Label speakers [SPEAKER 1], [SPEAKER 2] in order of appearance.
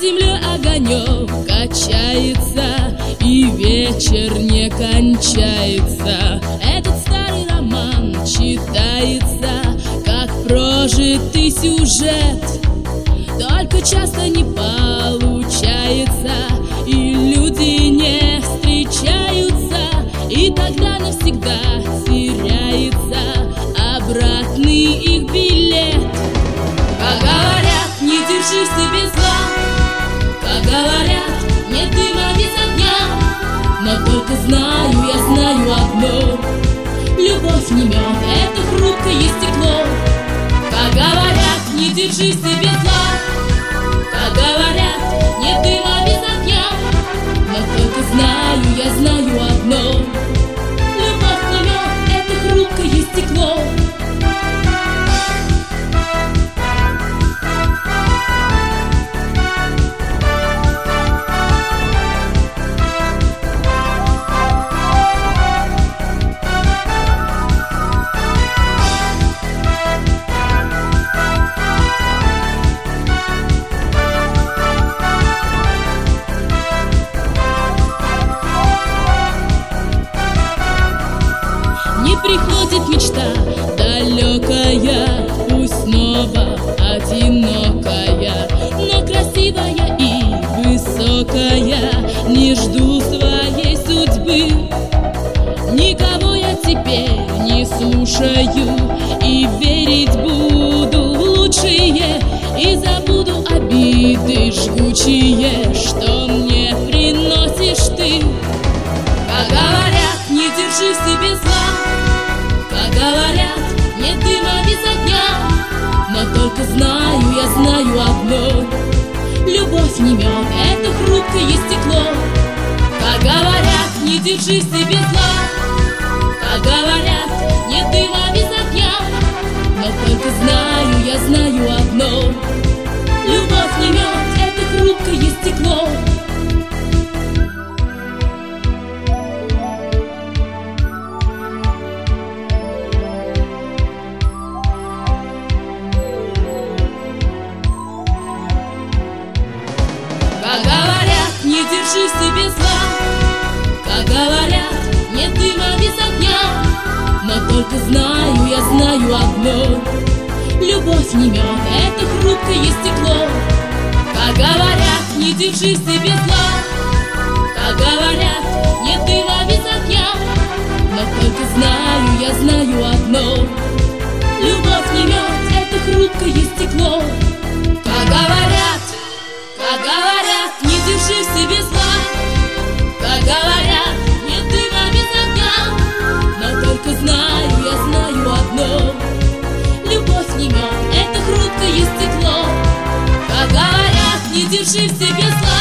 [SPEAKER 1] землей огонек качается, и вечер не кончается. Этот старый роман читается, как прожитый сюжет. Только часто не получается, и люди не встречаются, и тогда навсегда теряется обратный их билет. Как говорят, не держи в себе зла, как говорят, нет дыма без огня. Но только знаю, я знаю одно: любовь не мед, это хрупкое стекло. Как говорят, не держи в себе зла, как говорят, нет дыма без огня. Но только знаю, я знаю одно: любовь не мед, это хрупкое стекло. Приходит мечта далекая, пусть снова одинокая, но красивая и высокая. Не жду своей судьбы, никого я теперь не слушаю, и верить буду в лучшее, и забуду обиды жгучие, что мне приносишь ты. Как говорят, не держи в себе зла, как говорят, нет дыма без огня. Но только знаю, я знаю одно: любовь не мед, это хрупкое стекло. Как говорят, не держи в себе зла, как говорят, нет дыма без огня. Но только знаю, я знаю одно: любовь не мед, это хрупкое стекло. Как говорят, не держи в себе зла, как говорят, нет дыма без огня. Но только знаю, я знаю одно: любовь не мед, это хрупкое стекло. Как говорят, не держи в себе зла, как говорят, нет дыма без огня. Но только знаю, я знаю одно: любовь не мед, это хрупкое стекло. Как говорят, не держи в себе зла, как говорят, нет дыма без огня. Но только знаю, я знаю одно: любовь не мед, это хрупкое стекло. Как говорят, не держи в себе зла.